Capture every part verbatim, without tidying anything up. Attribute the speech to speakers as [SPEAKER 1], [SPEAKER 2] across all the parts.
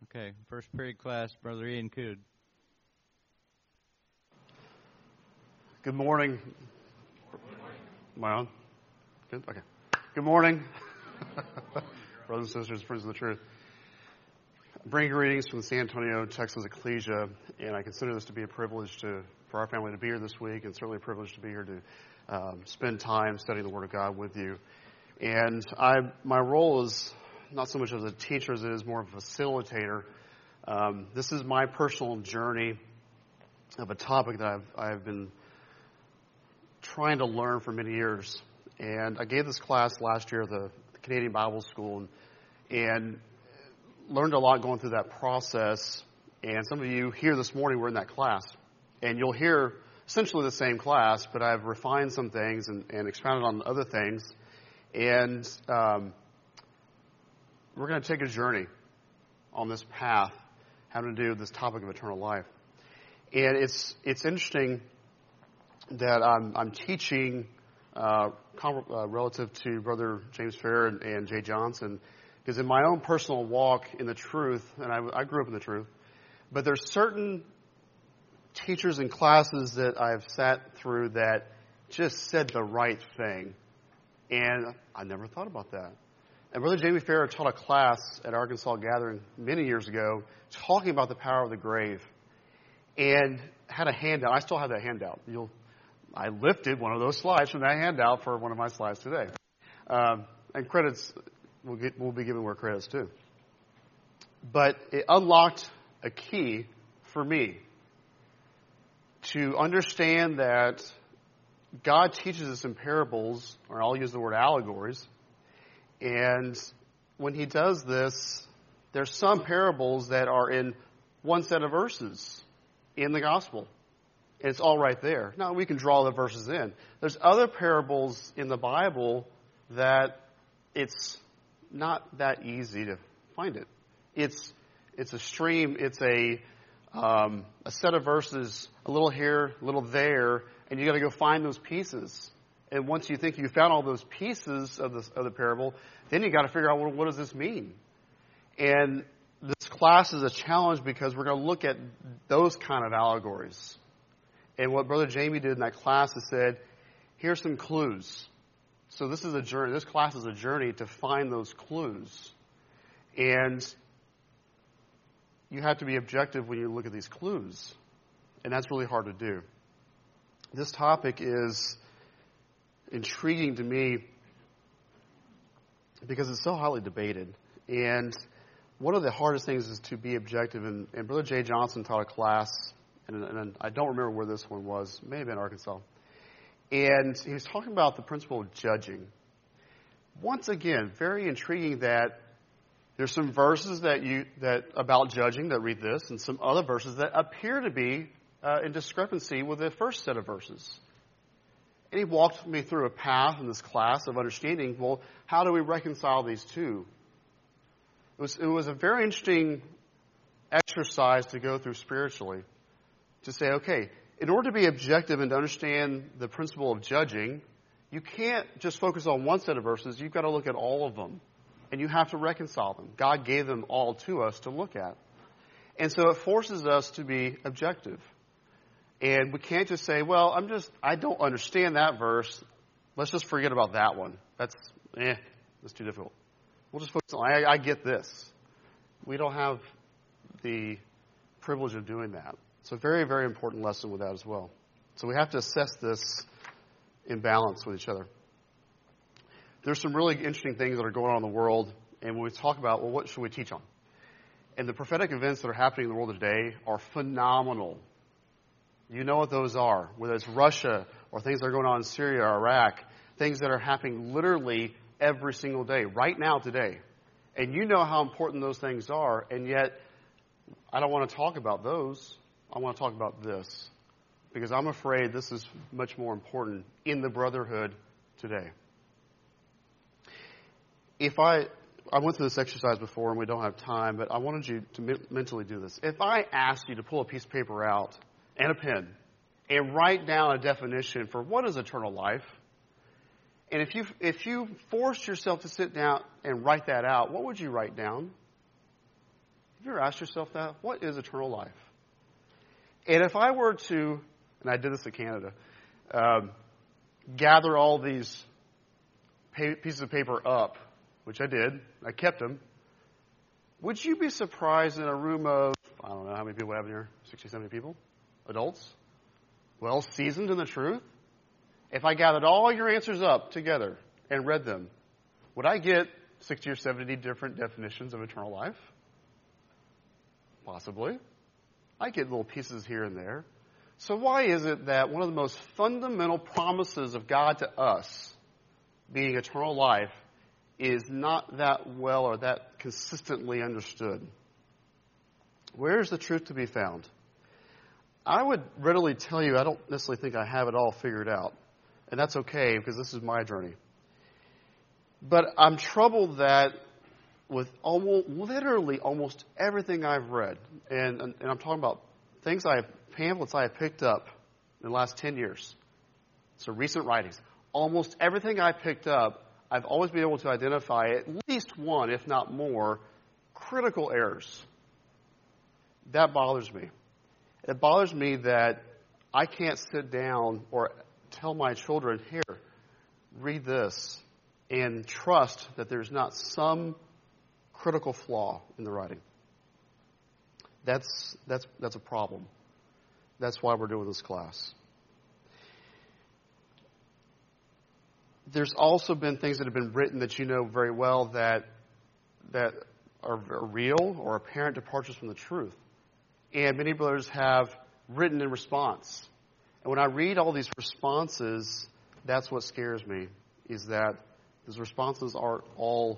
[SPEAKER 1] Okay, first period class, Brother Ian Cood.
[SPEAKER 2] Good morning. Am I on? Good? Okay. Good morning, brothers and sisters, friends of the truth. I bring greetings from the San Antonio, Texas Ecclesia, and I consider this to be a privilege to for our family to be here this week, and certainly a privilege to be here to um, spend time studying the Word of God with you. And I, my role is not so much as a teacher as it is more of a facilitator. Um, this is my personal journey of a topic that I've, I've been trying to learn for many years. And I gave this class last year at the Canadian Bible School and, and learned a lot going through that process. And some of you here this morning were in that class. And you'll hear essentially the same class, but I've refined some things and, and expounded on other things. And um, we're going to take a journey on this path having to do with this topic of eternal life. And it's it's interesting that I'm, I'm teaching uh, com- uh, relative to Brother James Fair and, and Jay Johnson, because in my own personal walk in the truth, and I, I grew up in the truth, but there's certain teachers and classes that I've sat through that just said the right thing, and I never thought about that. And Brother Jamie Fair taught a class at Arkansas Gathering many years ago talking about the power of the grave, and had a handout. I still have that handout. You'll I lifted one of those slides from that handout for one of my slides today. Um, and credits, we'll, get, we'll be giving more credits too. But it unlocked a key for me to understand that God teaches us in parables, or I'll use the word allegories. And when he does this, there's some parables that are in one set of verses in the gospel. It's all right there. Now, we can draw the verses in. There's other parables in the Bible that it's not that easy to find it. It's it's a stream. It's a um, a set of verses, a little here, a little there, and you got to go find those pieces. And once you think you found all those pieces of the of the parable, then you got to figure out, well, what does this mean? And this class is a challenge because we're going to look at those kind of allegories. And what Brother Jamie did in that class is said, here's some clues. So this is a journey. This class is a journey to find those clues. And you have to be objective when you look at these clues. And that's really hard to do. This topic is intriguing to me because it's so highly debated. And one of the hardest things is to be objective. And, and Brother Jay Johnson taught a class, and, and I don't remember where this one was. It may have been Arkansas. And he was talking about the principle of judging. Once again, very intriguing that there's some verses that you that about judging that read this, and some other verses that appear to be uh, in discrepancy with the first set of verses. And he walked me through a path in this class of understanding, well, how do we reconcile these two? It was, it was a very interesting exercise to go through spiritually. To say, okay, in order to be objective and to understand the principle of judging, you can't just focus on one set of verses. You've got to look at all of them. And you have to reconcile them. God gave them all to us to look at. And so it forces us to be objective. And we can't just say, well, I'm just, I don't understand that verse. Let's just forget about that one. That's, eh, that's too difficult. We'll just focus on, I, I get this. We don't have the privilege of doing that. It's a very, very important lesson with that as well. So we have to assess this in balance with each other. There's some really interesting things that are going on in the world, and when we talk about, well, what should we teach on? And the prophetic events that are happening in the world today are phenomenal. You know what those are, whether it's Russia or things that are going on in Syria or Iraq, things that are happening literally every single day, right now today. And you know how important those things are, and yet I don't want to talk about those. I want to talk about this, because I'm afraid this is much more important in the brotherhood today. If I, I went through this exercise before and we don't have time, but I wanted you to me- mentally do this. If I asked you to pull a piece of paper out and a pen and write down a definition for what is eternal life, and if you if you forced yourself to sit down and write that out, what would you write down? Have you ever asked yourself that? What is eternal life? And if I were to, and I did this in Canada, um, gather all these pa- pieces of paper up, which I did, I kept them, would you be surprised in a room of, I don't know how many people we have in here, sixty, seventy people, adults, well seasoned in the truth? If I gathered all your answers up together and read them, would I get sixty or seventy different definitions of eternal life? Possibly. I get little pieces here and there. So why is it that one of the most fundamental promises of God to us, being eternal life, is not that well or that consistently understood? Where is the truth to be found? I would readily tell you I don't necessarily think I have it all figured out. And that's okay, because this is my journey. But I'm troubled that with almost, literally almost everything I've read, and, and, and I'm talking about things I have, pamphlets I have picked up in the last ten years, so recent writings, almost everything I picked up, I've always been able to identify at least one, if not more, critical errors. That bothers me. It bothers me that I can't sit down or tell my children, here, read this, and trust that there's not some critical flaw in the writing. That's that's that's a problem. That's why we're doing this class. There's also been things that have been written that you know very well that that are, are real or apparent departures from the truth. And many brothers have written in response. And when I read all these responses, that's what scares me, is that those responses aren't all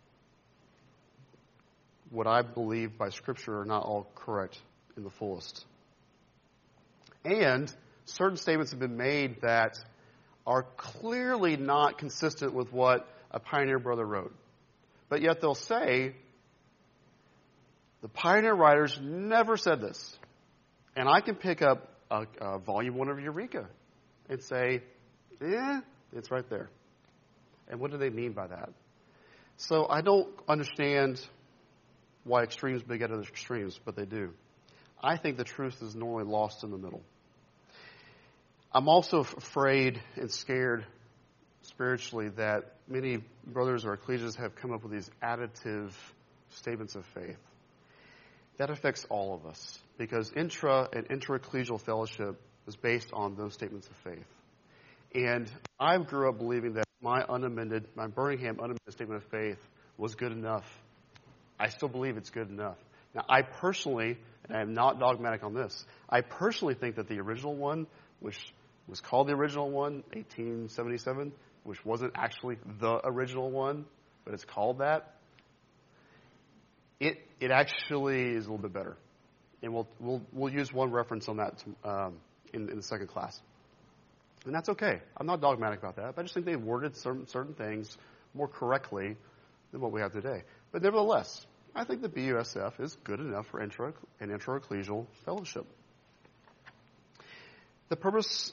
[SPEAKER 2] what I believe by Scripture are not all correct in the fullest. And certain statements have been made that are clearly not consistent with what a pioneer brother wrote. But yet they'll say, the pioneer writers never said this. And I can pick up a, a volume one of Eureka and say, yeah, it's right there. And what do they mean by that? So I don't understand why extremes beget other extremes, but they do. I think the truth is normally lost in the middle. I'm also afraid and scared spiritually that many brothers or ecclesias have come up with these additive statements of faith. That affects all of us, because intra and inter-ecclesial fellowship is based on those statements of faith. And I grew up believing that my unamended, my Birmingham unamended statement of faith was good enough. I still believe it's good enough. Now, I personally, and I am not dogmatic on this, I personally think that the original one, which was called the original one, eighteen seventy-seven, which wasn't actually the original one, but it's called that, it it actually is a little bit better. And we'll we'll we'll use one reference on that um, in, in the second class. And that's okay. I'm not dogmatic about that. But I just think they've worded certain, certain things more correctly than what we have today. But nevertheless, I think the B U S F is good enough for intra and intra-ecclesial fellowship. The purpose,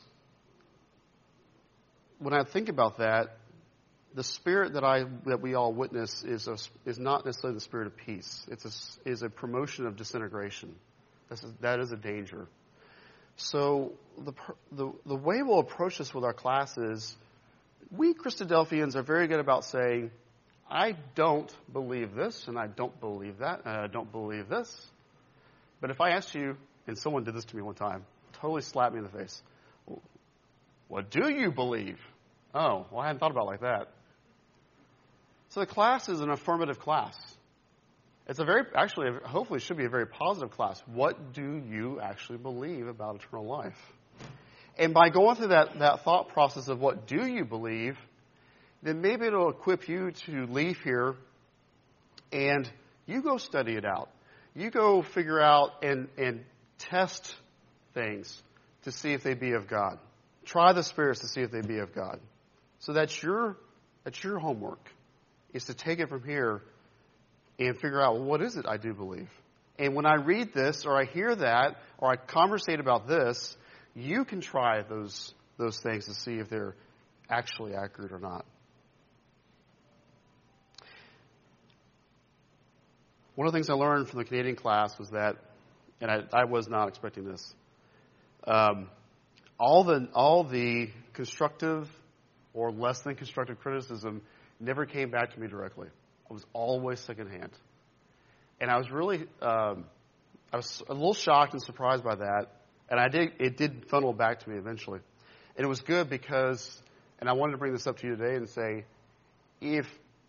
[SPEAKER 2] when I think about that, the spirit that I that we all witness is a, is not necessarily the spirit of peace. It's a, is a promotion of disintegration. This is, that is a danger. So the, the the way we'll approach this with our classes, we Christadelphians are very good about saying, I don't believe this, and I don't believe that, and I don't believe this. But if I asked you, and someone did this to me one time, totally slapped me in the face, what do you believe? Oh, well, I hadn't thought about it like that. So the class is an affirmative class. It's a very, actually, hopefully it should be a very positive class. What do you actually believe about eternal life? And by going through that, that thought process of what do you believe, then maybe it'll equip you to leave here and you go study it out. You go figure out and, and test things to see if they be of God. Try the spirits to see if they be of God. So that's your, that's your homework, is to take it from here and figure out, well, what is it I do believe? And when I read this or I hear that or I conversate about this, you can try those those things to see if they're actually accurate or not. one of the things I learned from the Canadian class was that, and I, I was not expecting this, um, all the all the constructive or less than constructive criticism never came back to me directly. It was always secondhand. And I was really, um, I was a little shocked and surprised by that. And I did, it did funnel back to me eventually. And it was good because, and I wanted to bring this up to you today and say, if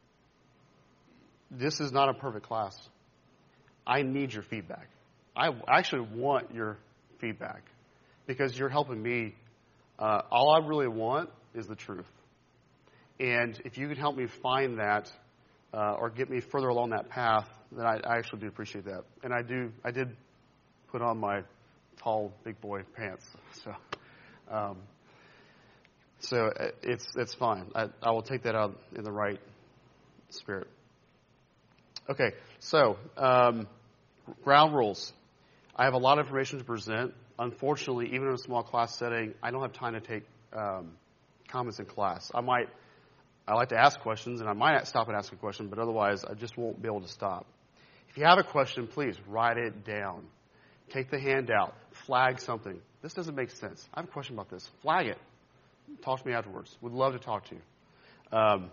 [SPEAKER 2] this is not a perfect class, I need your feedback. I actually want your feedback because you're helping me. Uh, all I really want is the truth. And if you can help me find that uh, or get me further along that path, then I, I actually do appreciate that. And I do. I did put on my tall, big boy pants. So, um, so it's it's fine. I, I will take that out in the right spirit. Okay. So, um, ground rules. I have a lot of information to present. Unfortunately, even in a small class setting, I don't have time to take um, comments in class. I might. I like to ask questions, and I might stop and ask a question, but otherwise, I just won't be able to stop. If you have a question, please write it down. Take the handout. Flag something. This doesn't make sense. I have a question about this. Flag it. Talk to me afterwards. Would love to talk to you. Um,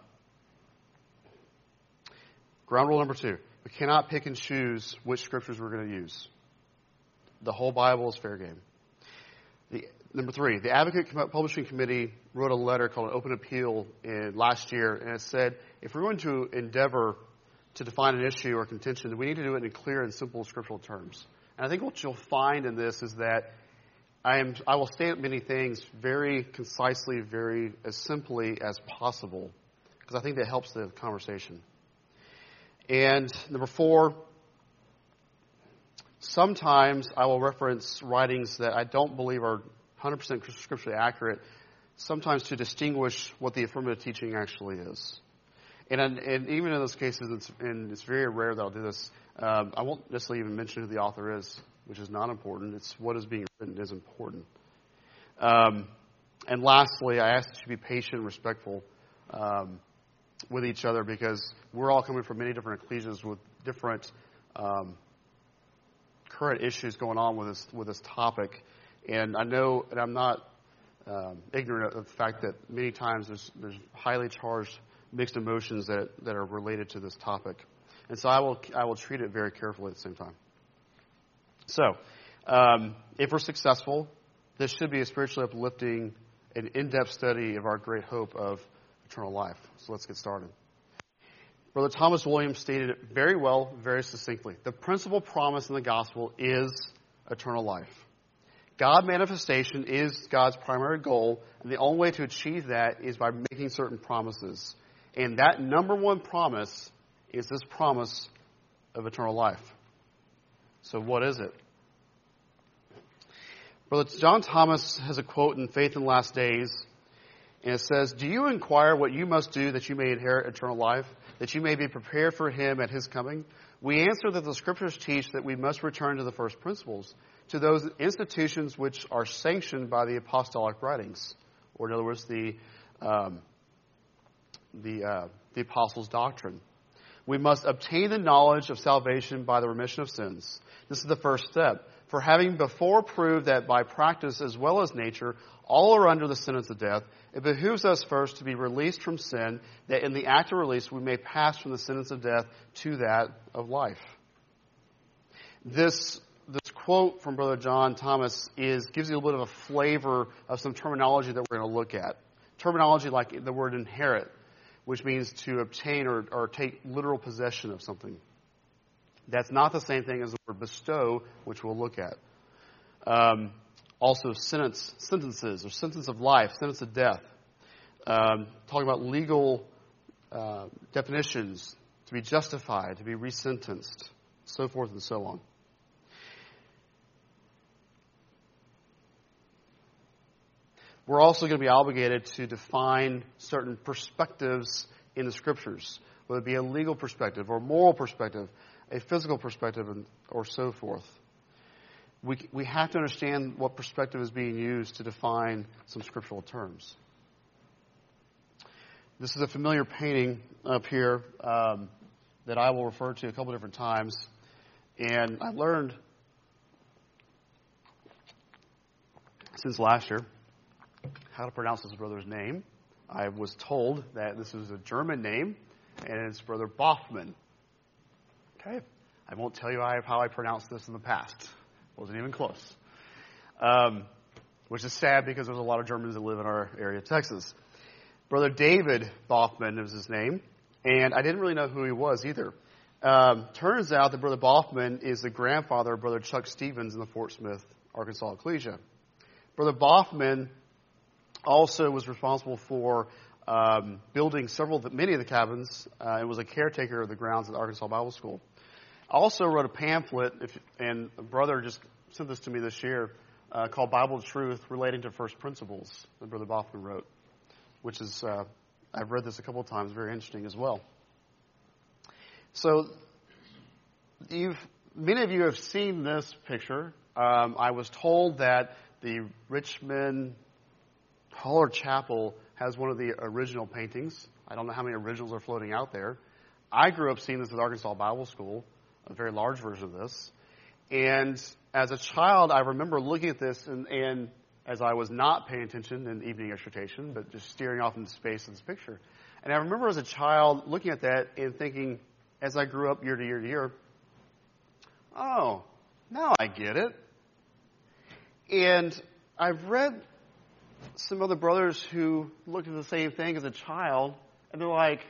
[SPEAKER 2] ground rule number two. We cannot pick and choose which scriptures we're going to use. The whole Bible is fair game. The, number three, the Advocate Publishing Committee wrote a letter called an Open Appeal in, last year, and it said, if we're going to endeavor to define an issue or contention, we need to do it in clear and simple scriptural terms. And I think what you'll find in this is that I am I will state many things very concisely, very as simply as possible, because I think that helps the conversation. And number four, sometimes I will reference writings that I don't believe are one hundred percent scripturally accurate, sometimes to distinguish what the affirmative teaching actually is. And, and even in those cases, it's, and it's very rare that I'll do this, um, I won't necessarily even mention who the author is, which is not important. It's what is being written is important. Um, and lastly, I ask that you be patient and respectful um, with each other, because we're all coming from many different ecclesias with different um, current issues going on with this with this topic. And I know, and I'm not um, ignorant of the fact that many times there's there's highly charged mixed emotions that that are related to this topic. And so I will I will treat it very carefully at the same time. So, um, if we're successful, this should be a spiritually uplifting and in-depth study of our great hope of eternal life. So let's get started. Brother Thomas Williams stated it very well, very succinctly. The principal promise in the gospel is eternal life. God manifestation is God's primary goal, and the only way to achieve that is by making certain promises. And that number one promise is this promise of eternal life. So what is it? Brother John Thomas has a quote in Faith in the Last Days, and it says, "Do you inquire what you must do that you may inherit eternal life, that you may be prepared for him at his coming? We answer that the scriptures teach that we must return to the first principles, to those institutions which are sanctioned by the apostolic writings," or in other words, the um, the uh, the apostles' doctrine. "We must obtain the knowledge of salvation by the remission of sins. This is the first step. For having before proved that by practice as well as nature all are under the sentence of death, it behooves us first to be released from sin, that in the act of release we may pass from the sentence of death to that of life." This this quote from Brother John Thomas is gives you a little bit of a flavor of some terminology that we're going to look at. Terminology like the word inherit, which means to obtain or, or take literal possession of something. That's not the same thing as the word bestow, which we'll look at. Um, also, sentence, sentences, or sentence of life, sentence of death. Um, talking about legal uh, definitions, to be justified, to be resentenced, so forth and so on. We're also going to be obligated to define certain perspectives in the Scriptures, whether it be a legal perspective or a moral perspective, a physical perspective, and, or so forth. We we have to understand what perspective is being used to define some scriptural terms. This is a familiar painting up here. Um, that I will refer to a couple different times. And I learned since last year how to pronounce this brother's name. I was told that this is a German name, and it's Brother Boffman. Okay. I won't tell you how I pronounced this in the past. Wasn't even close. Um, which is sad because there's a lot of Germans that live in our area of Texas. Brother David Boffman is his name, and I didn't really know who he was either. Um, turns out that Brother Boffman is the grandfather of Brother Chuck Stevens in the Fort Smith, Arkansas Ecclesia. Brother Boffman also was responsible for um, building several, many of the cabins, uh, and was a caretaker of the grounds at the Arkansas Bible School. I also wrote a pamphlet, if, and a brother just sent this to me this year, uh, called Bible Truth relating to First Principles that Brother Boffman wrote, which is, uh, I've read this a couple of times, very interesting as well. So, you've many of you have seen this picture. Um, I was told that the Richmond Holler Chapel has one of the original paintings. I don't know how many originals are floating out there. I grew up seeing this at Arkansas Bible School, a very large version of this. And as a child, I remember looking at this, and, and as I was not paying attention in evening exhortation, but just staring off into space in this picture. And I remember as a child looking at that and thinking, as I grew up year to year to year, oh, now I get it. And I've read some other brothers who looked at the same thing as a child, and they're like,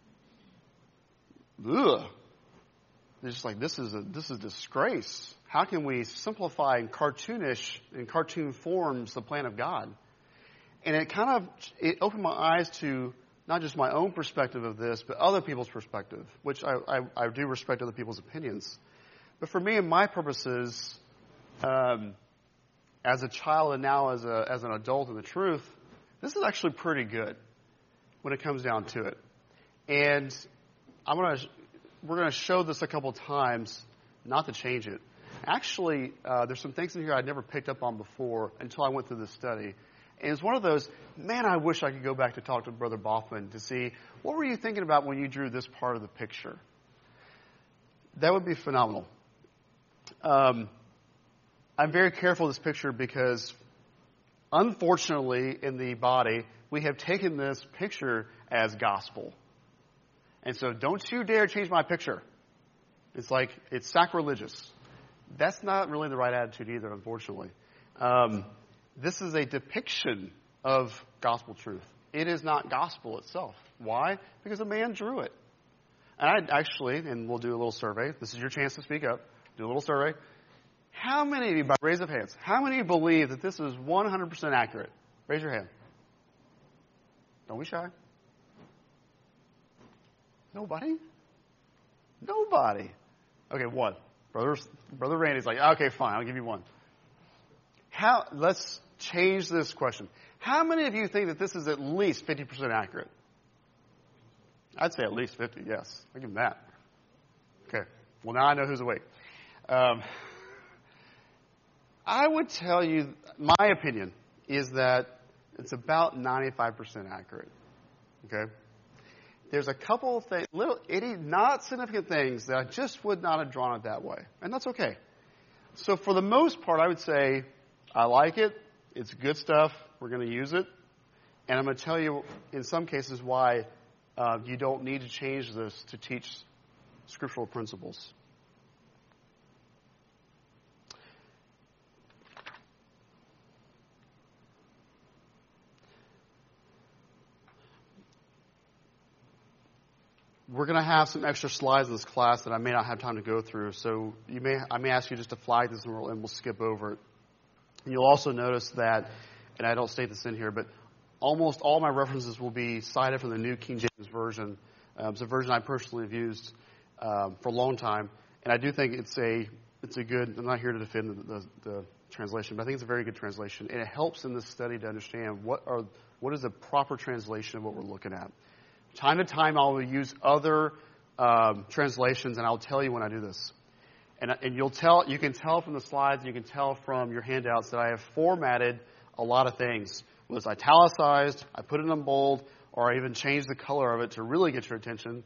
[SPEAKER 2] ugh. They're just like, this is a this is a disgrace. How can we simplify in cartoonish, in cartoon forms, the plan of God? And it kind of, it opened my eyes to not just my own perspective of this, but other people's perspective, which I, I, I do respect other people's opinions. But for me and my purposes, um, as a child and now as a as an adult in the truth, this is actually pretty good when it comes down to it. And I'm gonna we're gonna show this a couple times, not to change it. Actually, uh, there's some things in here I'd never picked up on before until I went through this study. And it's one of those, man, I wish I could go back to talk to Brother Boffman to see, what were you thinking about when you drew this part of the picture? That would be phenomenal. Um, I'm very careful of this picture because, unfortunately, in the body, we have taken this picture as gospel. And so don't you dare change my picture. It's like, it's sacrilegious. That's not really the right attitude either, unfortunately. Um, this is a depiction of gospel truth. It is not gospel itself. Why? Because a man drew it. And I actually, and we'll do a little survey. This is your chance to speak up. Do a little survey. How many of you, by raise of hands, how many of you believe that this is one hundred percent accurate? Raise your hand. Don't be shy. Nobody? Nobody. Okay, one. Brother, Brother Randy's like, okay, fine, I'll give you one. How? Let's change this question. How many of you think that this is at least fifty percent accurate? I'd say at least fifty, yes. I'll give him that. Okay. Well, now I know who's awake. Um, I would tell you, my opinion is that it's about ninety-five percent accurate. Okay? There's a couple of things, little, itty, not significant things that I just would not have drawn it that way. And that's okay. So for the most part, I would say, I like it. It's good stuff. We're going to use it. And I'm going to tell you, in some cases, why uh, you don't need to change this to teach scriptural principles. We're going to have some extra slides in this class that I may not have time to go through, so you may I may ask you just to flag this and we'll, and we'll skip over it. And you'll also notice that, and I don't state this in here, but almost all my references will be cited from the New King James Version. Um, it's a version I personally have used um, for a long time, and I do think it's a it's a good. I'm not here to defend the, the, the translation, but I think it's a very good translation, and it helps in this study to understand what are what is the proper translation of what we're looking at. Time to time, I will use other um, translations, and I'll tell you when I do this. And, and you'll tell, you can tell from the slides, you can tell from your handouts that I have formatted a lot of things. Whether it's italicized, I put it in bold, or I even changed the color of it to really get your attention.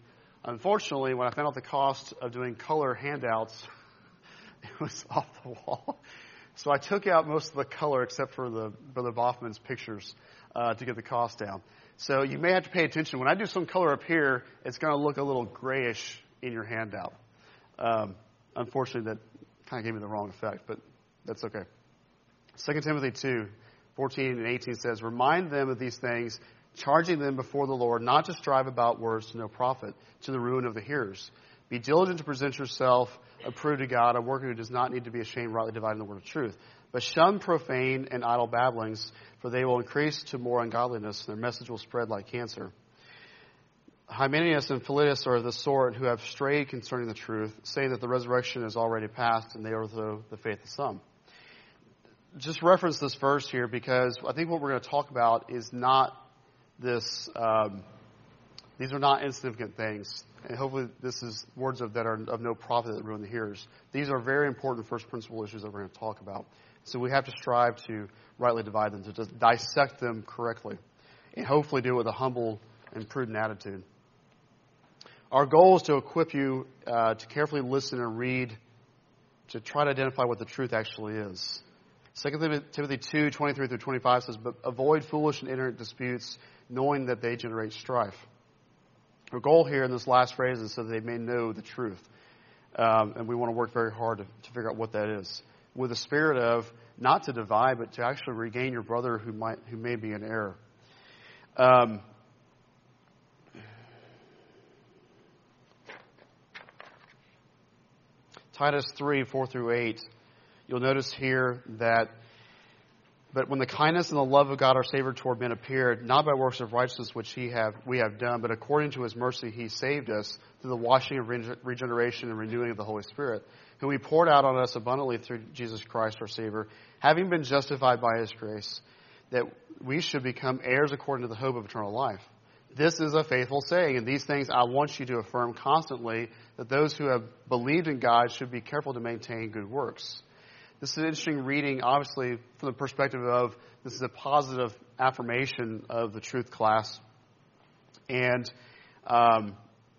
[SPEAKER 2] Unfortunately, when I found out the cost of doing color handouts, it was off the wall. So I took out most of the color except for the Brother Boffman's pictures uh, to get the cost down. So you may have to pay attention. When I do some color up here, it's going to look a little grayish in your handout. Um, unfortunately, that kind of gave me the wrong effect, but that's okay. Second Timothy two, fourteen and eighteen says, "Remind them of these things, charging them before the Lord not to strive about words to no profit, to the ruin of the hearers. Be diligent to present yourself approved to God, a worker who does not need to be ashamed, rightly dividing the word of truth. But shun profane and idle babblings, for they will increase to more ungodliness, and their message will spread like cancer. Hymenaeus and Philetus are the sort who have strayed concerning the truth, saying that the resurrection is already past, and they overthrow the faith of some." Just reference this verse here because I think what we're going to talk about is not this, um, these are not insignificant things. And hopefully this is words of, that are of no profit that ruin the hearers. These are very important first principle issues that we're going to talk about. So we have to strive to rightly divide them, to just dissect them correctly, and hopefully do it with a humble and prudent attitude. Our goal is to equip you uh, to carefully listen and read, to try to identify what the truth actually is. Second Timothy two, twenty-three through twenty-five says, "But avoid foolish and ignorant disputes, knowing that they generate strife." Our goal here in this last phrase is so that they may know the truth. Um, and we want to work very hard to, to figure out what that is. With the spirit of not to divide, but to actually regain your brother who might who may be in error. Um, Titus three, four through eight. You'll notice here that, "But when the kindness and the love of God our Savior toward men appeared, not by works of righteousness which he have we have done, but according to his mercy he saved us through the washing of regeneration and renewing of the Holy Spirit, whom he poured out on us abundantly through Jesus Christ our Savior, having been justified by his grace, that we should become heirs according to the hope of eternal life. This is a faithful saying, and these things I want you to affirm constantly, that those who have believed in God should be careful to maintain good works." This is an interesting reading, obviously, from the perspective of this is a positive affirmation of the truth class, and um,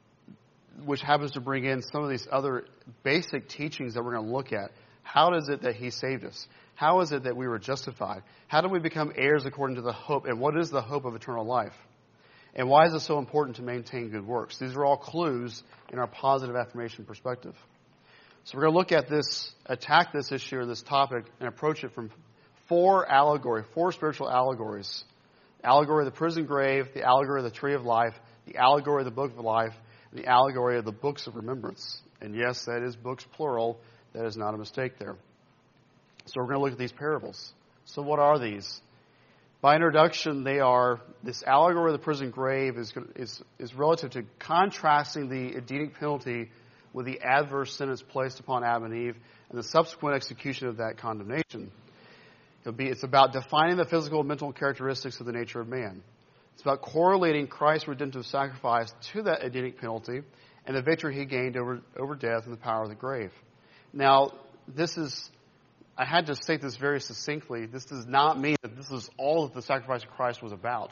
[SPEAKER 2] which happens to bring in some of these other basic teachings that we're going to look at. How is it that he saved us? How is it that we were justified? How do we become heirs according to the hope? And what is the hope of eternal life? And why is it so important to maintain good works? These are all clues in our positive affirmation perspective. So we're going to look at this, attack this issue or this topic, and approach it from four allegory, four spiritual allegories. The allegory of the prison grave, the allegory of the tree of life, the allegory of the book of life, and the allegory of the books of remembrance. And yes, that is books plural. That is not a mistake there. So we're going to look at these parables. So what are these? By introduction, they are, this allegory of the prison grave is, is, is relative to contrasting the Edenic penalty with the adverse sentence placed upon Adam and Eve and the subsequent execution of that condemnation. It'll be, it's about defining the physical and mental characteristics of the nature of man. It's about correlating Christ's redemptive sacrifice to that Edenic penalty and the victory he gained over, over death and the power of the grave. Now, this is, I had to state this very succinctly. This does not mean that this is all that the sacrifice of Christ was about.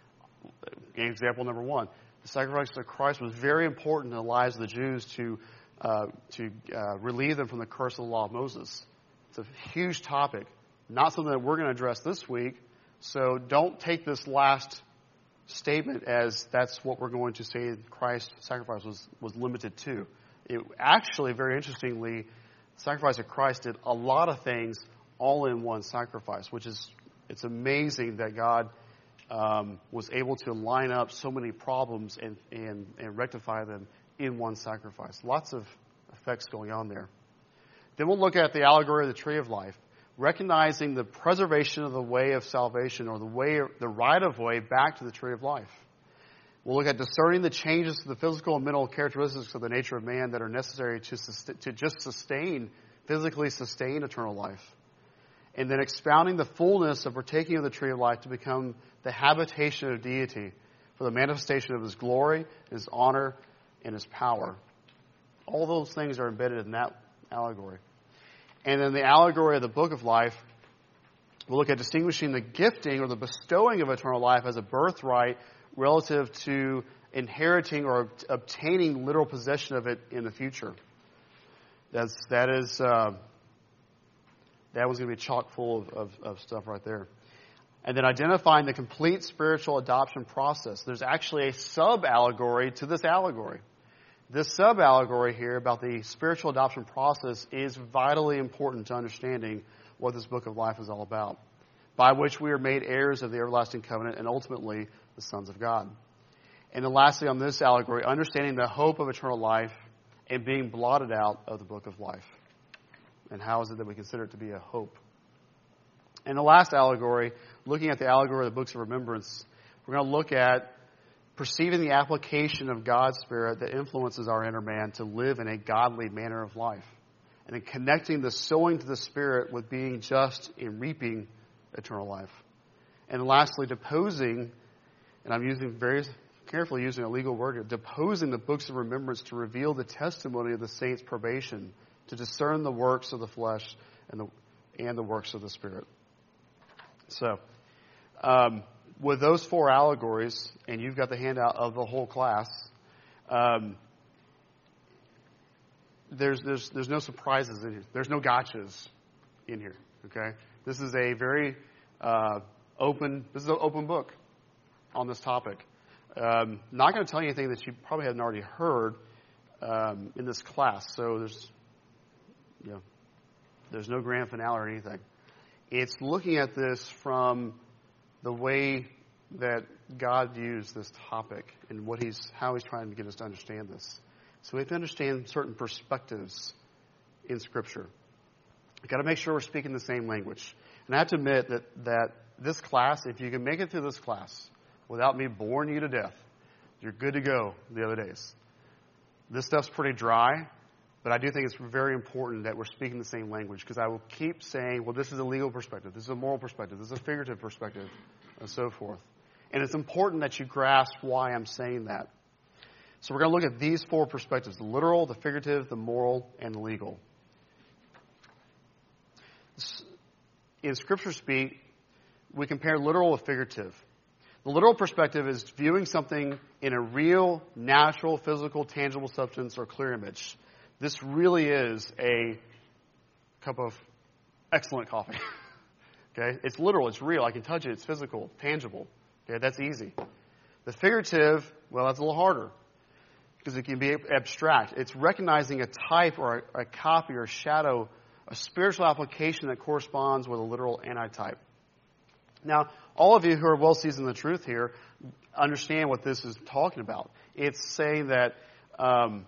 [SPEAKER 2] Example number one. The sacrifice of Christ was very important in the lives of the Jews to uh, to uh, relieve them from the curse of the law of Moses. It's a huge topic, not something that we're going to address this week. So don't take this last statement as that's what we're going to say Christ's sacrifice was, was limited to. It actually, very interestingly, the sacrifice of Christ did a lot of things all in one sacrifice, which is, it's amazing that God Um, was able to line up so many problems and, and, and rectify them in one sacrifice. Lots of effects going on there. Then we'll look at the allegory of the tree of life, recognizing the preservation of the way of salvation, or the way, the right of way back to the tree of life. We'll look at discerning the changes to the physical and mental characteristics of the nature of man that are necessary to, sust- to just sustain, physically sustain eternal life. And then expounding the fullness of partaking of the tree of life to become the habitation of deity for the manifestation of his glory, his honor, and his power. All those things are embedded in that allegory. And then the allegory of the book of life, we'll look at distinguishing the gifting or the bestowing of eternal life as a birthright relative to inheriting or obtaining literal possession of it in the future. That's, that is, uh, that was going to be chock full of, of, of stuff right there. And then identifying the complete spiritual adoption process. There's actually a sub-allegory to this allegory. This sub-allegory here about the spiritual adoption process is vitally important to understanding what this book of life is all about, by which we are made heirs of the everlasting covenant and ultimately the sons of God. And then lastly on this allegory, understanding the hope of eternal life and being blotted out of the book of life. And how is it that we consider it to be a hope? And the last allegory, looking at the allegory of the books of remembrance, we're going to look at perceiving the application of God's Spirit that influences our inner man to live in a godly manner of life. And then connecting the sowing to the Spirit with being just in reaping eternal life. And lastly, deposing, and I'm using very carefully using a legal word here, deposing the books of remembrance to reveal the testimony of the saints' probation, to discern the works of the flesh and the, and the works of the Spirit. So, um, with those four allegories, and you've got the handout of the whole class, um, there's there's there's no surprises in here. There's no gotchas in here. Okay, this is a very uh, open. This is an open book on this topic. Um, not going to tell you anything that you probably haven't already heard um, in this class. So there's, you know, there's no grand finale or anything. It's looking at this from the way that God views this topic and what He's, how He's trying to get us to understand this. So we have to understand certain perspectives in Scripture. We've got to make sure we're speaking the same language. And I have to admit that, that this class, if you can make it through this class without me boring you to death, you're good to go the other days. This stuff's pretty dry. But I do think it's very important that we're speaking the same language, because I will keep saying, well, this is a legal perspective, this is a moral perspective, this is a figurative perspective, and so forth. And it's important that you grasp why I'm saying that. So we're going to look at these four perspectives: the literal, the figurative, the moral, and the legal. In Scripture speak, we compare literal with figurative. The literal perspective is viewing something in a real, natural, physical, tangible substance or clear image. This really is a cup of excellent coffee. Okay? It's literal. It's real. I can touch it. It's physical, tangible. Okay? That's easy. The figurative, well, that's a little harder because it can be abstract. It's recognizing a type or a, a copy or a shadow, a spiritual application that corresponds with a literal antitype. Now, all of you who are well seasoned in the truth here understand what this is talking about. It's saying that um,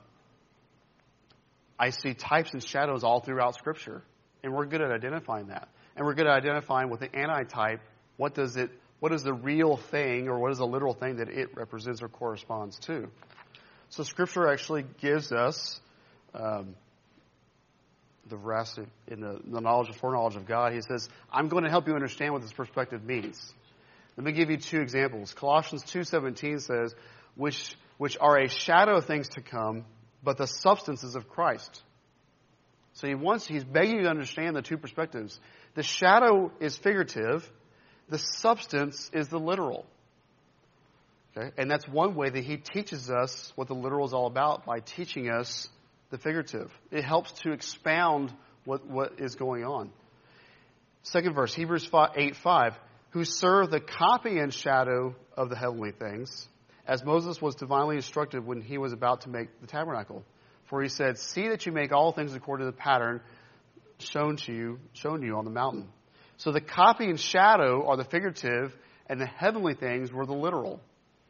[SPEAKER 2] I see types and shadows all throughout Scripture, and we're good at identifying that. And we're good at identifying with the antitype, what does it, what is the real thing, or what is the literal thing that it represents or corresponds to. So Scripture actually gives us um, the veracity in the, the knowledge, foreknowledge of God. He says, I'm going to help you understand what this perspective means. Let me give you two examples. Colossians two seventeen says, which which are a shadow of things to come, but the substances of Christ. So he wants, he's begging you to understand the two perspectives. The shadow is figurative. The substance is the literal. Okay? And that's one way that he teaches us what the literal is all about, by teaching us the figurative. It helps to expound what, what is going on. Second verse, Hebrews eight five, who serve the copy and shadow of the heavenly things, as Moses was divinely instructed when he was about to make the tabernacle. For he said, see that you make all things according to the pattern shown to you, shown you on the mountain. So the copy and shadow are the figurative, and the heavenly things were the literal.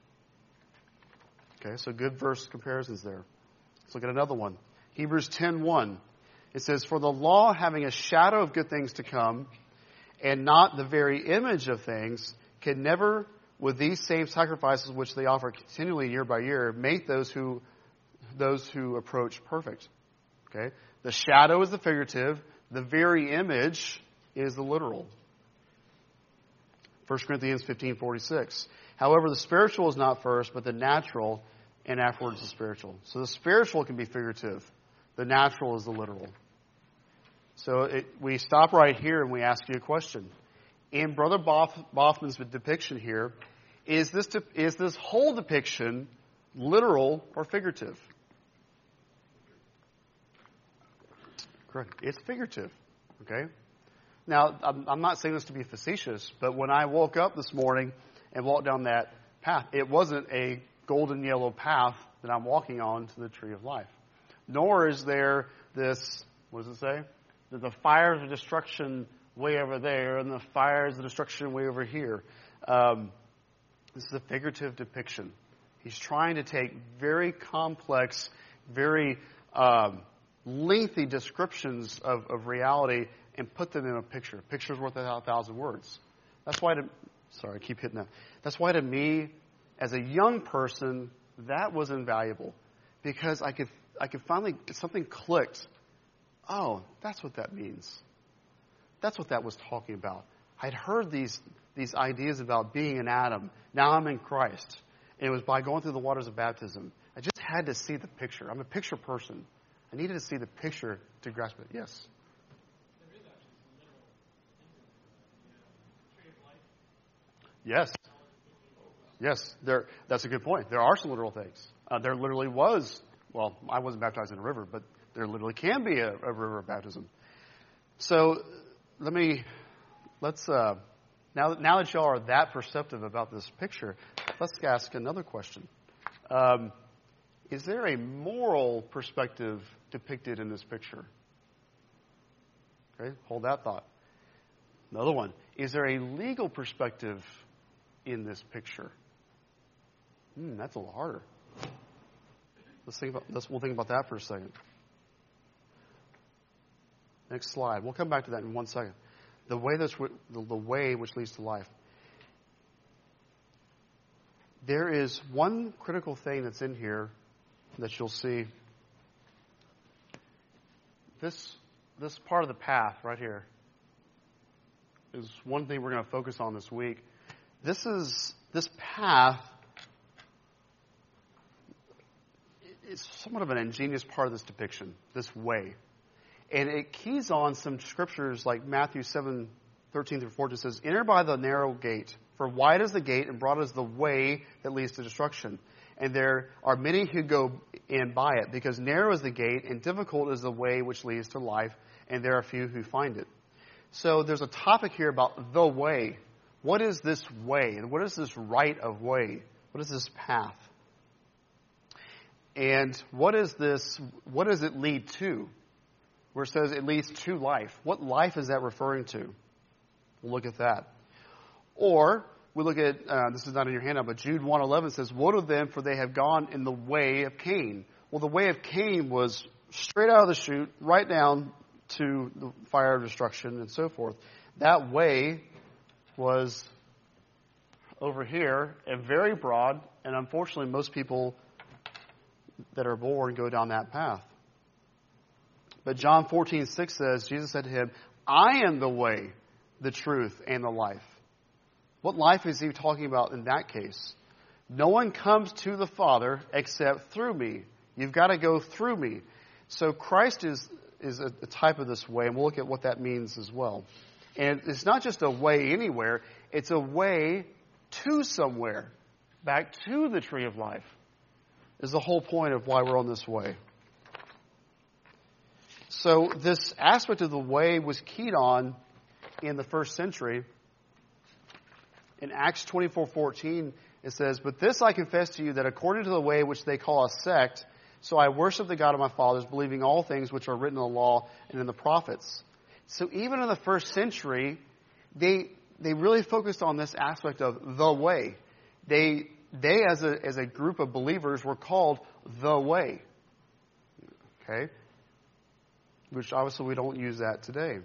[SPEAKER 2] Okay, so good verse comparisons there. Let's look at another one. Hebrews ten one. It says, for the law, having a shadow of good things to come, and not the very image of things, can never, with these same sacrifices which they offer continually year by year, make those who those who approach perfect. Okay? The shadow is the figurative. The very image is the literal. First Corinthians fifteen forty-six. However, the spiritual is not first, but the natural, and afterwards the spiritual. So the spiritual can be figurative. The natural is the literal. So it, we stop right here and we ask you a question. In Brother Boff, Boffman's depiction here, is this, is this whole depiction literal or figurative? Correct. It's figurative. Okay? Now, I'm, I'm not saying this to be facetious, but when I woke up this morning and walked down that path, it wasn't a golden yellow path that I'm walking on to the tree of life. Nor is there this, what does it say? That the fires of destruction way over there and the fires of destruction way over here. Um, this is a figurative depiction. He's trying to take very complex, very um, lengthy descriptions of, of reality and put them in a picture. A picture's worth a thousand words. That's why to, sorry, I keep hitting that. That's why to me, as a young person, that was invaluable. Because I could, I could finally, something clicked. Oh, that's what that means. That's what that was talking about. I'd heard these, these ideas about being an Adam. Now I'm in Christ. And it was by going through the waters of baptism. I just had to see the picture. I'm a picture person. I needed to see the picture to grasp it. Yes? Yes. Yes, there, that's a good point. There are some literal things. Uh, there literally was, well, I wasn't baptized in a river, but there literally can be a, a river of baptism. So let me, let's, uh, now, now that y'all are that perceptive about this picture, let's ask another question. Um, is there a moral perspective depicted in this picture? Okay, hold that thought. Another one. Is there a legal perspective in this picture? Hmm, that's a little harder. Let's think about. Let's, we'll think about that for a second. Next slide. We'll come back to that in one second. The way that's the, the way which leads to life. There is one critical thing that's in here that you'll see. This this part of the path right here is one thing we're going to focus on this week. This is this path is somewhat of an ingenious part of this depiction, this way. And it keys on some scriptures like Matthew seven, thirteen through fourteen says, enter by the narrow gate, for wide is the gate and broad is the way that leads to destruction. And there are many who go in by it, because narrow is the gate and difficult is the way which leads to life, and there are few who find it. So there's a topic here about the way. What is this way? And what is this right of way? What is this path? And what is this, what does it lead to? Where it says it leads to life. What life is that referring to? We'll look at that. Or we look at, uh, this is not in your handout, but Jude one eleven says, woe to them, for they have gone in the way of Cain. Well, the way of Cain was straight out of the chute, right down to the fire of destruction and so forth. That way was over here and very broad, and unfortunately most people that are born go down that path. But John fourteen six says, Jesus said to him, I am the way, the truth, and the life. What life is he talking about in that case? No one comes to the Father except through me. You've got to go through me. So Christ is, is a, a type of this way, and we'll look at what that means as well. And it's not just a way anywhere, it's a way to somewhere, back to the tree of life, is the whole point of why we're on this way. So this aspect of the way was keyed on in the first century. In Acts twenty-four fourteen, it says, but this I confess to you, that according to the way which they call a sect, so I worship the God of my fathers, believing all things which are written in the law and in the prophets. So even in the first century, they they really focused on this aspect of the way. They they as a as a group of believers were called the way. Okay? Which obviously we don't use that today.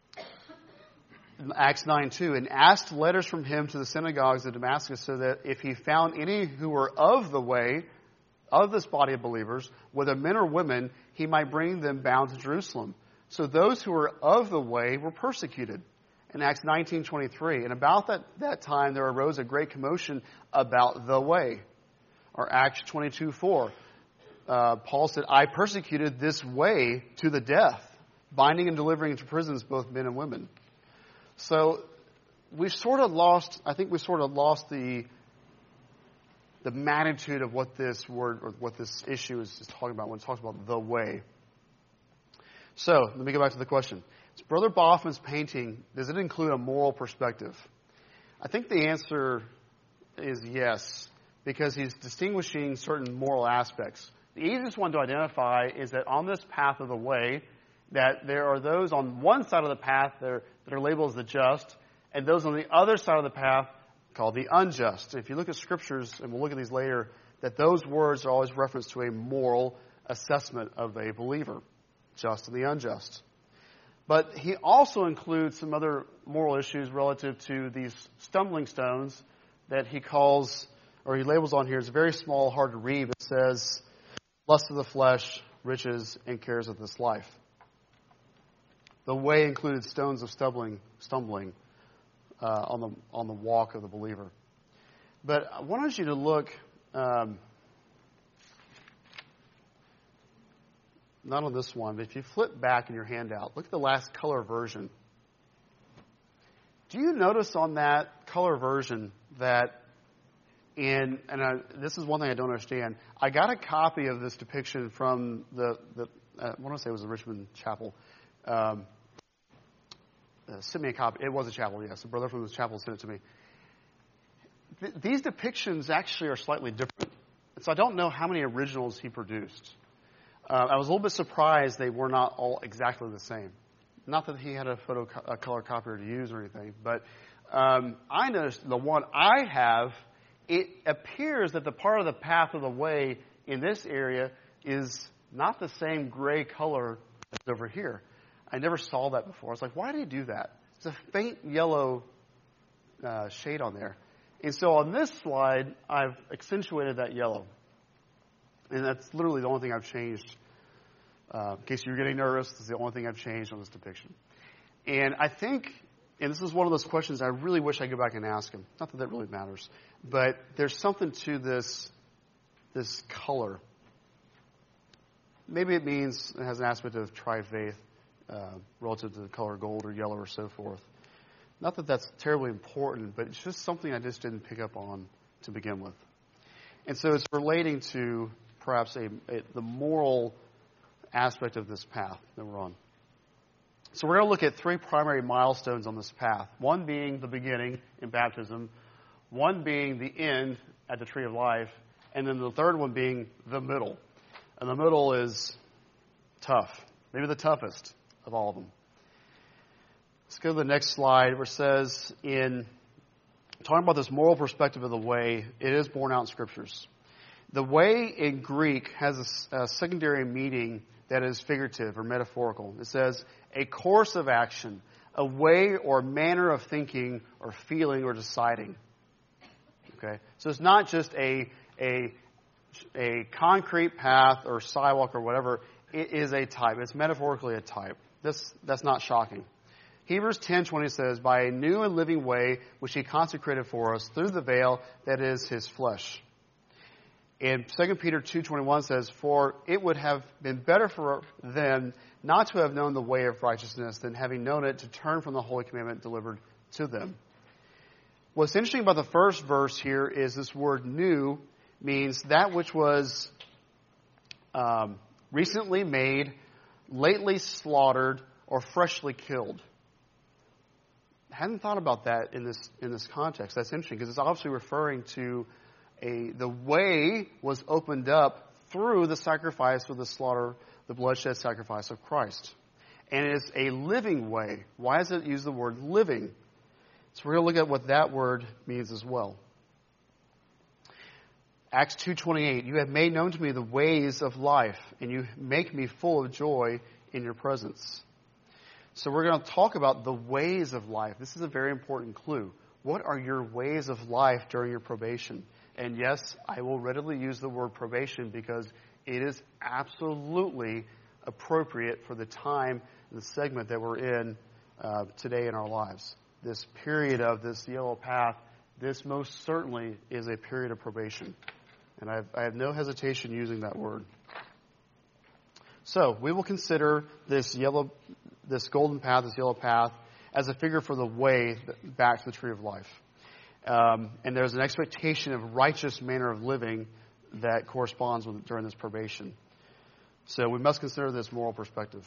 [SPEAKER 2] In Acts nine two, and asked letters from him to the synagogues of Damascus, so that if he found any who were of the way, of this body of believers, whether men or women, he might bring them bound to Jerusalem. So those who were of the way were persecuted. In Acts nineteen twenty-three, and about that, that time there arose a great commotion about the way. Or Acts twenty-two four, uh, Paul said, I persecuted this way to the death, binding and delivering into prisons both men and women. So we've sort of lost, I think we sort of lost the the magnitude of what this word or what this issue is, is talking about when it talks about the way. So, let me go back to the question. Is Brother Boffman's painting, does it include a moral perspective? I think the answer is yes, because he's distinguishing certain moral aspects. The easiest one to identify is that on this path of the way, that there are those on one side of the path that are, that are labeled as the just, and those on the other side of the path called the unjust. If you look at scriptures, and we'll look at these later, that those words are always referenced to a moral assessment of a believer, just and the unjust. But he also includes some other moral issues relative to these stumbling stones that he calls, or he labels on here. It's very small, hard to read. It says, lust of the flesh, riches, and cares of this life. The way included stones of stumbling, stumbling uh, on the on the walk of the believer. But I wanted you to look, um, not on this one, but if you flip back in your handout, look at the last color version. Do you notice on that color version that in, and I, this is one thing I don't understand, I got a copy of this depiction from the, the uh, I want to say it was the Richmond Chapel. Um, uh, sent me a copy. It was a chapel, yes. A brother from the chapel sent it to me. Th- these depictions actually are slightly different. So I don't know how many originals he produced. Uh, I was a little bit surprised they were not all exactly the same. Not that he had a photo co- a color copier to use or anything, but um, I noticed the one I have, it appears that the part of the path of the way in this area is not the same gray color as over here. I never saw that before. I was like, why did he do that? It's a faint yellow uh, shade on there. And so on this slide, I've accentuated that yellow. And that's literally the only thing I've changed. Uh, in case you're getting nervous, this is the only thing I've changed on this depiction. And I think, and this is one of those questions I really wish I could go back and ask him. Not that that really matters. But there's something to this, this color. Maybe it means it has an aspect of tri-faith uh, relative to the color gold or yellow or so forth. Not that that's terribly important, but it's just something I just didn't pick up on to begin with. And so it's relating to perhaps a, a the moral aspect of this path that we're on. So we're going to look at three primary milestones on this path. One being the beginning in baptism, one being the end at the tree of life, and then the third one being the middle. And the middle is tough, maybe the toughest of all of them. Let's go to the next slide where it says, in talking about this moral perspective of the way, it is borne out in scriptures. The way in Greek has a, a secondary meaning that is figurative or metaphorical. It says a course of action, a way or manner of thinking or feeling or deciding. Okay, so it's not just a a a concrete path or sidewalk or whatever. It is a type. It's metaphorically a type. This that's not shocking. Hebrews ten twenty says, by a new and living way which he consecrated for us through the veil that is his flesh. And Second Peter two twenty-one says, for it would have been better for them not to have known the way of righteousness than having known it to turn from the holy commandment delivered to them. What's interesting about the first verse here is this word new means that which was um, recently made, lately slaughtered, or freshly killed. I hadn't thought about that in this in this context. That's interesting because it's obviously referring to a the way was opened up through the sacrifice of the slaughter, the bloodshed sacrifice of Christ. And it is a living way. Why does it use the word living? So we're going to look at what that word means as well. Acts two twenty-eight, you have made known to me the ways of life, and you make me full of joy in your presence. So we're going to talk about the ways of life. This is a very important clue. What are your ways of life during your probation? And yes, I will readily use the word probation because it is absolutely appropriate for the time, the segment that we're in uh, today in our lives. This period of this yellow path, this most certainly is a period of probation. And I have, I have no hesitation using that word. So we will consider this yellow, this golden path, this yellow path, as a figure for the way back to the tree of life. Um, and there's an expectation of righteous manner of living that corresponds with during this probation. So we must consider this moral perspective.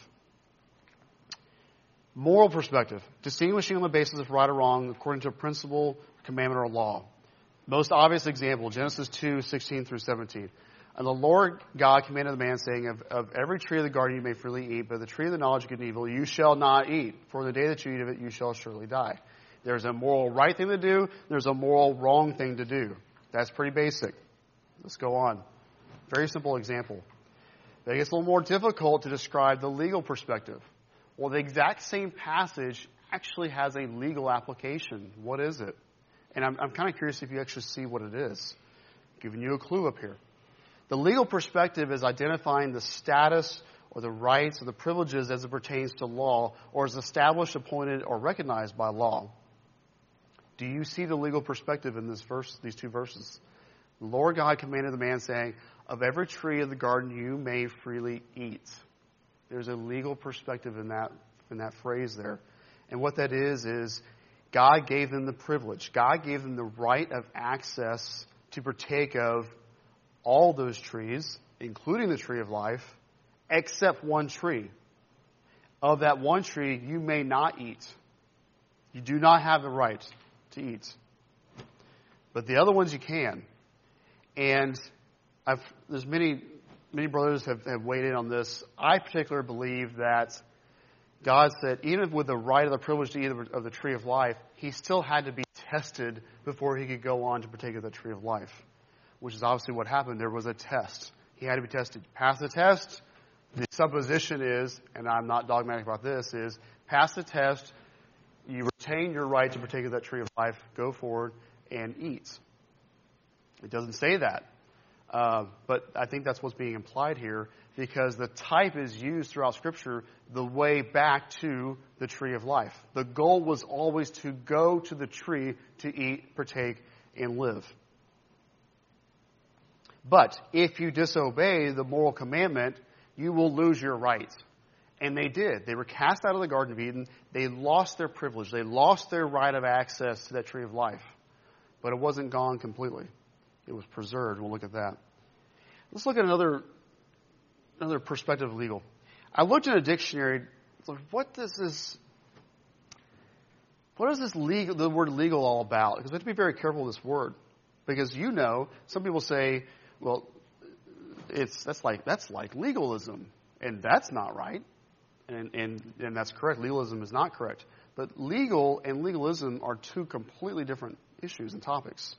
[SPEAKER 2] Moral perspective, distinguishing on the basis of right or wrong according to a principle, commandment, or law. Most obvious example, Genesis two, sixteen through seventeen. And the Lord God commanded the man, saying, of, of every tree of the garden you may freely eat, but the tree of the knowledge of good and evil you shall not eat. For the day that you eat of it, you shall surely die. There's a moral right thing to do. There's a moral wrong thing to do. That's pretty basic. Let's go on. Very simple example. But it gets a little more difficult to describe the legal perspective. Well, the exact same passage actually has a legal application. What is it? And I'm, I'm kind of curious if you actually see what it is. Giving you a clue up here. The legal perspective is identifying the status or the rights or the privileges as it pertains to law or is established, appointed, or recognized by law. Do you see the legal perspective in this verse, these two verses? The Lord God commanded the man, saying, of every tree of the garden you may freely eat. There's a legal perspective in that, in that phrase there. And what that is, is God gave them the privilege. God gave them the right of access to partake of all those trees, including the tree of life, except one tree. Of that one tree, you may not eat. You do not have the right to eat. But the other ones you can. And I've, there's many, many brothers have, have weighed in on this. I particularly believe that God said, even with the right of the privilege to eat of the tree of life, he still had to be tested before he could go on to partake of the tree of life, which is obviously what happened. There was a test. He had to be tested. Pass the test. The supposition is, and I'm not dogmatic about this, is pass the test, you retain your right to partake of that tree of life, go forward and eat. It doesn't say that. Uh, but I think that's what's being implied here because the type is used throughout Scripture the way back to the tree of life. The goal was always to go to the tree to eat, partake, and live. But if you disobey the moral commandment, you will lose your rights. And they did. They were cast out of the Garden of Eden. They lost their privilege. They lost their right of access to that tree of life. But it wasn't gone completely. It was preserved. We'll look at that. Let's look at another another perspective of legal. I looked in a dictionary. What does this what is this legal the word legal all about? Because we have to be very careful with this word. Because you know, some people say, well, it's that's like that's like legalism. And that's not right. And and, and that's correct. Legalism is not correct. But legal and legalism are two completely different issues and topics.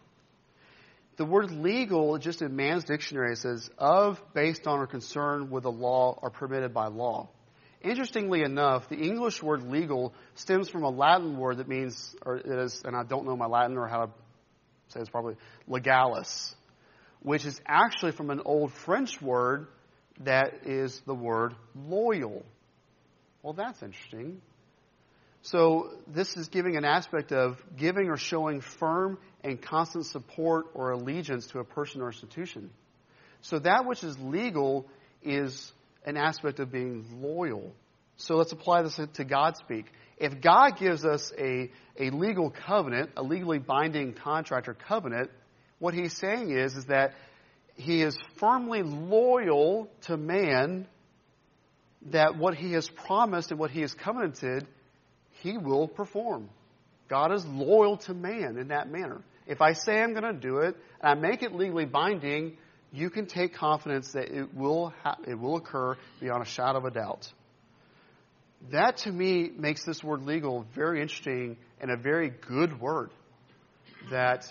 [SPEAKER 2] The word legal, just in man's dictionary, says of, based on, or concerned with the law or permitted by law. Interestingly enough, the English word legal stems from a Latin word that means, or it is, and I don't know my Latin or how to say it's probably legalis, which is actually from an old French word that is the word loyal. Well, that's interesting. So this is giving an aspect of giving or showing firm and constant support or allegiance to a person or institution. So that which is legal is an aspect of being loyal. So let's apply this to God speak. If God gives us a, a legal covenant, a legally binding contract or covenant, what he's saying is, is that he is firmly loyal to man, that what he has promised and what he has covenanted, he will perform. God is loyal to man in that manner. If I say I'm going to do it, and I make it legally binding, you can take confidence that it will ha- it will occur beyond a shadow of a doubt. That, to me, makes this word legal very interesting and a very good word. That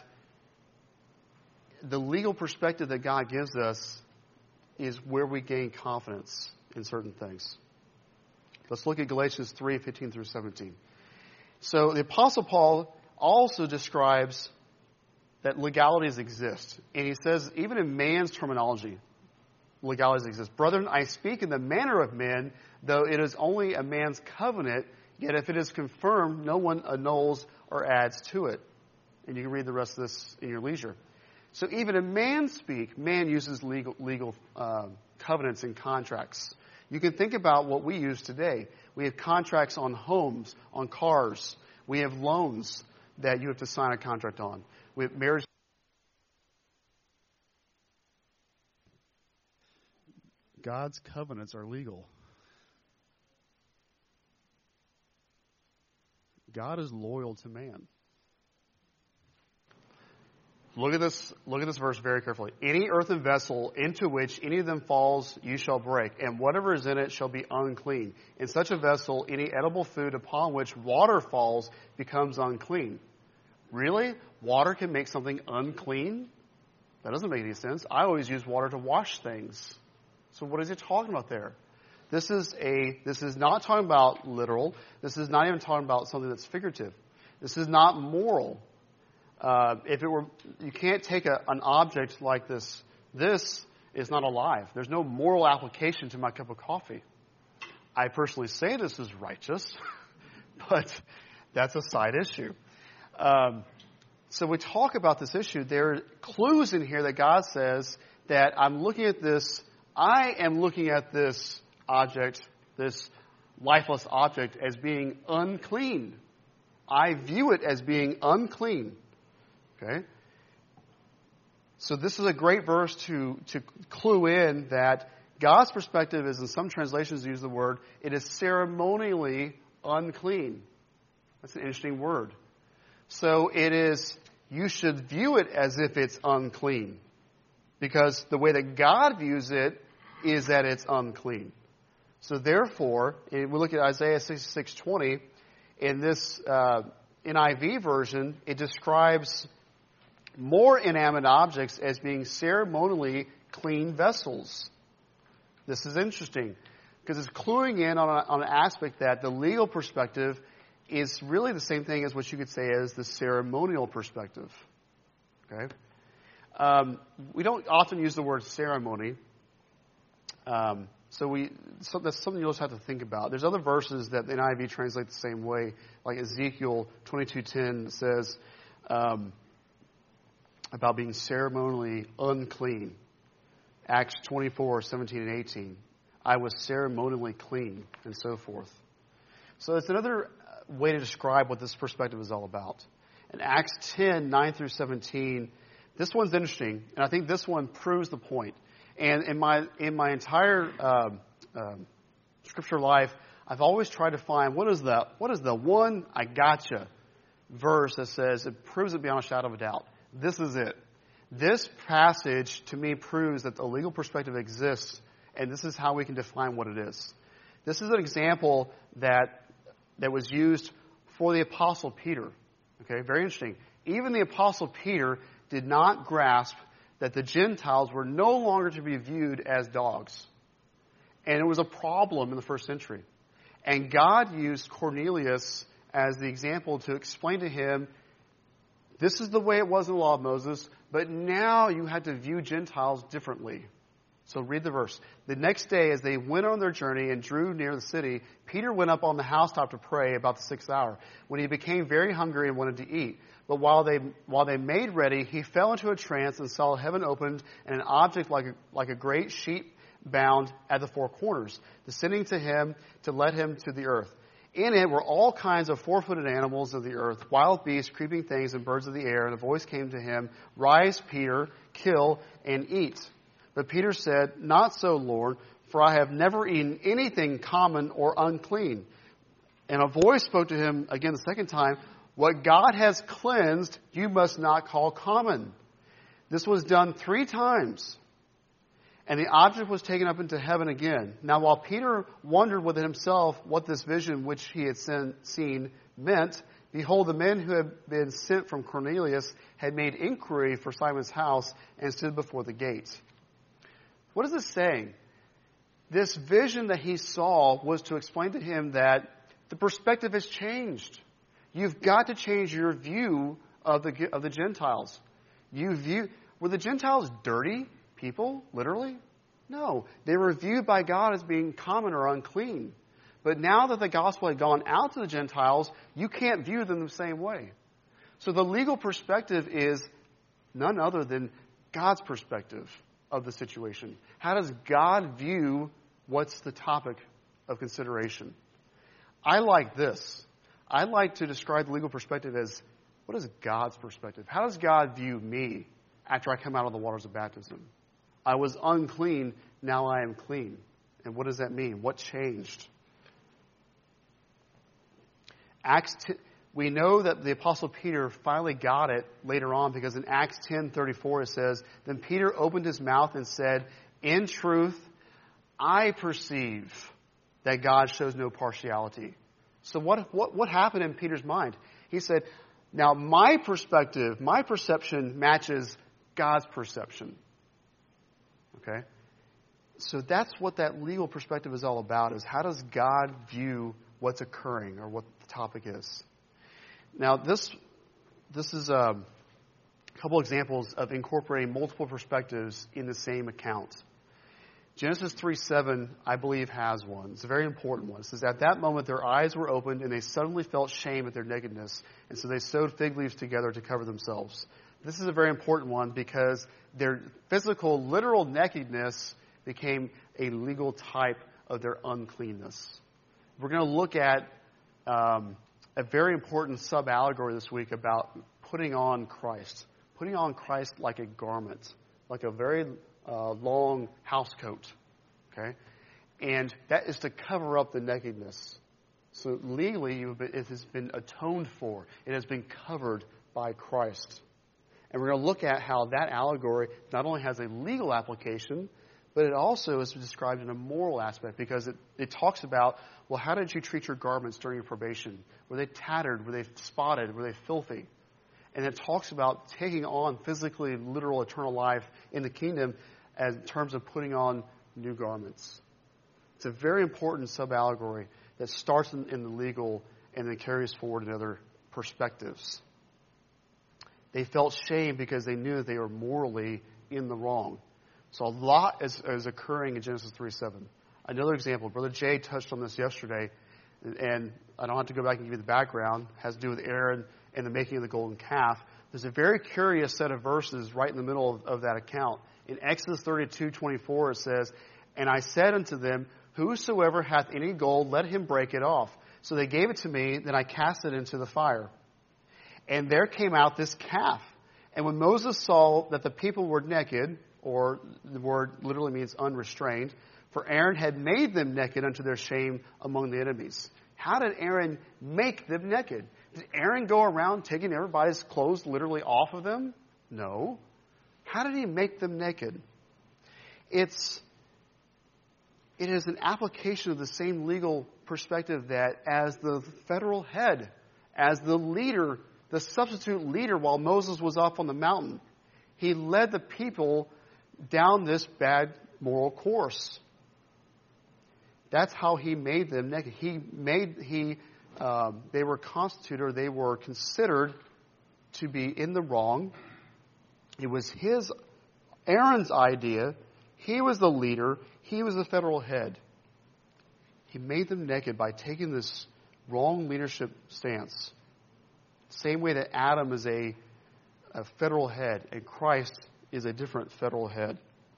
[SPEAKER 2] the legal perspective that God gives us is where we gain confidence in certain things. Let's look at Galatians three, fifteen through seventeen. So the Apostle Paul also describes that legalities exist. And he says, even in man's terminology, legalities exist. Brethren, I speak in the manner of men, though it is only a man's covenant, yet if it is confirmed, no one annuls or adds to it. And you can read the rest of this in your leisure. So even in man speak, man uses legal, legal uh, covenants and contracts. You can think about what we use today. We have contracts on homes, on cars. We have loans. that you have to sign a contract on. With marriage, God's covenants are legal. God is loyal to man. Look at this, look at this verse very carefully. Any earthen vessel into which any of them falls, you shall break, and whatever is in it shall be unclean. In such a vessel, any edible food upon which water falls becomes unclean. Really? Water can make something unclean? That doesn't make any sense. I always use water to wash things. So what is he talking about there? This is a, this is not talking about literal. This is not even talking about something that's figurative. This is not moral. Uh, if it were, you can't take a, an object like this. This is not alive. There's no moral application to my cup of coffee. I personally say this is righteous, but that's a side issue. Um, so we talk about this issue. There are clues in here that God says that I'm looking at this. I am looking at this object, this lifeless object, as being unclean. I view it as being unclean. Okay? So this is a great verse to, to clue in that God's perspective is, in some translations use the word, it is ceremonially unclean. That's an interesting word. So it is, you should view it as if it's unclean. Because the way that God views it is that it's unclean. So therefore, we look at Isaiah sixty-six twenty, in this uh, N I V version, it describes more inanimate objects as being ceremonially clean vessels. This is interesting because it's cluing in on, a, on an aspect that the legal perspective is really the same thing as what you could say as the ceremonial perspective. Okay, um, we don't often use the word ceremony, um, so we so that's something you'll just have to think about. There's other verses that the N I V translate the same way, like Ezekiel twenty-two ten says. Um, about being ceremonially unclean. Acts twenty-four seventeen and eighteen. I was ceremonially clean, and so forth. So it's another way to describe what this perspective is all about. In Acts ten nine through seventeen, this one's interesting, and I think this one proves the point. And in my in my entire uh, uh, scripture life, I've always tried to find what is the what is the one I gotcha verse that says it proves it beyond a shadow of a doubt. This is it. This passage, to me, proves that the legal perspective exists, and this is how we can define what it is. This is an example that that was used for the Apostle Peter. Okay, very interesting. Even the Apostle Peter did not grasp that the Gentiles were no longer to be viewed as dogs. And it was a problem in the first century. And God used Cornelius as the example to explain to him, this is the way it was in the law of Moses, but now you had to view Gentiles differently. So read the verse. The next day, as they went on their journey and drew near the city, Peter went up on the housetop to pray about the sixth hour, when he became very hungry and wanted to eat. But while they while they made ready, he fell into a trance and saw heaven opened and an object like a, like a great sheet bound at the four corners, descending to him to let him to the earth. In it were all kinds of four-footed animals of the earth, wild beasts, creeping things, and birds of the air. And a voice came to him, "Rise, Peter, kill and eat." But Peter said, "Not so, Lord, for I have never eaten anything common or unclean." And a voice spoke to him again the second time, "What God has cleansed, you must not call common." This was done three times. And the object was taken up into heaven again. Now while Peter wondered within himself what this vision which he had seen meant, behold, the men who had been sent from Cornelius had made inquiry for Simon's house and stood before the gate. What is this saying? This vision that he saw was to explain to him that the perspective has changed. You've got to change your view of the of the Gentiles. You view were the Gentiles dirty people, literally? No. They were viewed by God as being common or unclean. But now that the gospel had gone out to the Gentiles, you can't view them the same way. So the legal perspective is none other than God's perspective of the situation. How does God view what's the topic of consideration? I like this. I like to describe the legal perspective as what is God's perspective? How does God view me after I come out of the waters of baptism? I was unclean, now I am clean. And what does that mean? What changed? Acts ten, we know that the Apostle Peter finally got it later on, because in Acts ten thirty-four it says, "Then Peter opened his mouth and said, 'In truth, I perceive that God shows no partiality.'" So what, what, what happened in Peter's mind? He said, now my perspective, my perception matches God's perception. Okay? So that's what that legal perspective is all about, is how does God view what's occurring or what the topic is. Now this this is a couple examples of incorporating multiple perspectives in the same account. Genesis three seven, I believe, has one. It's a very important one. It says, "At that moment their eyes were opened, and they suddenly felt shame at their nakedness, and so they sewed fig leaves together to cover themselves." This is a very important one because their physical, literal nakedness became a legal type of their uncleanness. We're going to look at um, a very important sub-allegory this week about putting on Christ. Putting on Christ like a garment, like a very uh, long house coat. Okay? And that is to cover up the nakedness. So legally, you've been, it has been atoned for. It has been covered by Christ. And we're going to look at how that allegory not only has a legal application, but it also is described in a moral aspect, because it, it talks about, well, how did you treat your garments during your probation? Were they tattered? Were they spotted? Were they filthy? And it talks about taking on physically, literal, eternal life in the kingdom as in terms of putting on new garments. It's a very important sub-allegory that starts in, in the legal and then carries forward in other perspectives. They felt shame because they knew that they were morally in the wrong. So a lot is, is occurring in Genesis three seven. Another example, Brother Jay touched on this yesterday, and I don't have to go back and give you the background. It has to do with Aaron and the making of the golden calf. There's a very curious set of verses right in the middle of, of that account. In Exodus thirty-two twenty-four it says, "And I said unto them, Whosoever hath any gold, let him break it off. So they gave it to me, then I cast it into the fire. And there came out this calf. And when Moses saw that the people were naked," or the word literally means unrestrained, "for Aaron had made them naked unto their shame among the enemies." How did Aaron make them naked? Did Aaron go around taking everybody's clothes literally off of them? No. How did he make them naked? It's, it is an application of the same legal perspective that as the federal head, as the leader, the substitute leader while Moses was up on the mountain, he led the people down this bad moral course. That's how he made them naked. He made he um, they were constituted, or they were considered to be in the wrong. It was his Aaron's idea. He was the leader. He was the federal head. He made them naked by taking this wrong leadership stance. Same way that Adam is a, a federal head and Christ is a different federal head.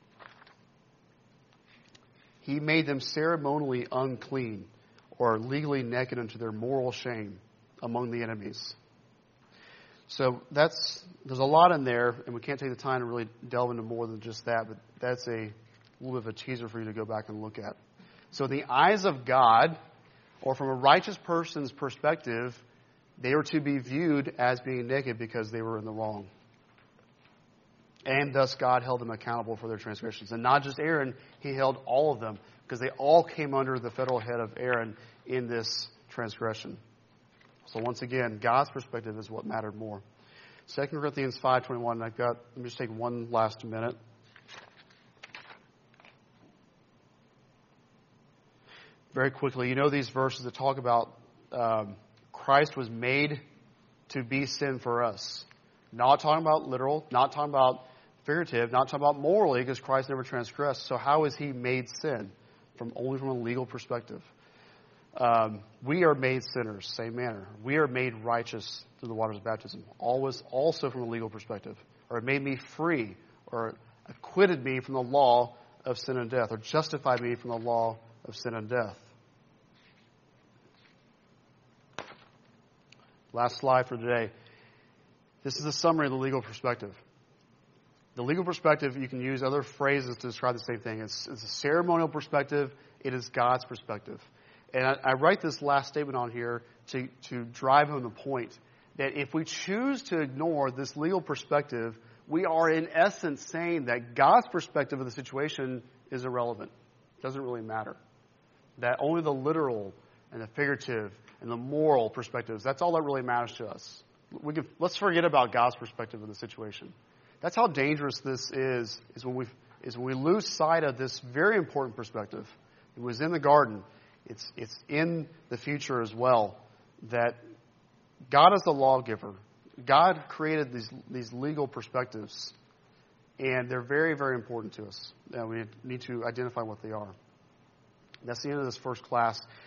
[SPEAKER 2] He made them ceremonially unclean, or legally naked unto their moral shame among the enemies. So that's there's a lot in there, and we can't take the time to really delve into more than just that, but that's a little bit of a teaser for you to go back and look at. So in the eyes of God, or from a righteous person's perspective, they were to be viewed as being naked because they were in the wrong. And thus God held them accountable for their transgressions. And not just Aaron, he held all of them, because they all came under the federal head of Aaron in this transgression. So once again, God's perspective is what mattered more. Second Corinthians five twenty-one, I've got, let me just take one last minute. Very quickly, you know these verses that talk about um, Christ was made to be sin for us. Not talking about literal, not talking about figurative, not talking about morally, because Christ never transgressed. So how is he made sin? From only from a legal perspective. Um, we are made sinners, same manner. We are made righteous through the waters of baptism. Always, also from a legal perspective. Or it made me free, or acquitted me from the law of sin and death, or justified me from the law of sin and death. Last slide for today. This is a summary of the legal perspective. The legal perspective, you can use other phrases to describe the same thing. It's, it's a ceremonial perspective. It is God's perspective. And I, I write this last statement on here to, to drive home the point that if we choose to ignore this legal perspective, we are in essence saying that God's perspective of the situation is irrelevant. It doesn't really matter. That only the literal and the figurative and the moral perspectives, that's all that really matters to us. We can, let's forget about God's perspective of the situation. That's how dangerous this is, is when we is when we lose sight of this very important perspective. It was in the garden. It's it's in the future as well. That God is the lawgiver. God created these these legal perspectives, and they're very, very important to us. And we need to identify what they are. That's the end of this first class.